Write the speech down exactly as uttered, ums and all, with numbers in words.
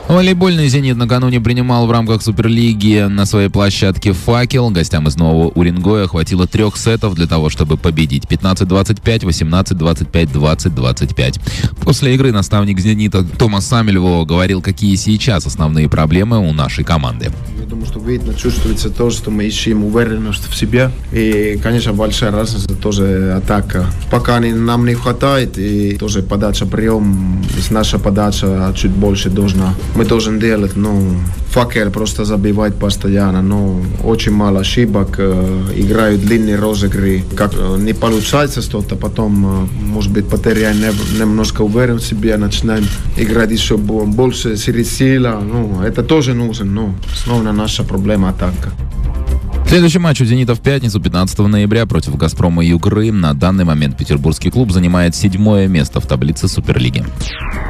Волейбольный «Зенит» накануне принимал в рамках Суперлиги на своей площадке «Факел». Гостям из Нового Уренгоя хватило трех сетов для того, чтобы победить. пятнадцать двадцать пять, восемнадцать двадцать пять, двадцать двадцать пять. После игры наставник «Зенита» Томас Самильво говорил, какие сейчас основные проблемы у нашей команды. Я думаю, что видно, чувствуется то, что мы ищем уверенность в себе. И, конечно, большая разница тоже атака. Пока нам не хватает, и тоже подача прием, наша подача чуть больше должна. Мы должны делать, но «Факел» просто забивает постоянно, но очень мало ошибок, играют длинные розыгры. Как не получается что-то, потом, может быть, потеряем немножко уверенность в себе, начинаем играть еще больше среди сила. Ну, это тоже нужно, но основная наша проблема атака. Следующий матч у «Зенита» в пятницу, пятнадцатого ноября, против «Газпрома» Югры. На данный момент петербургский клуб занимает седьмое место в таблице Суперлиги.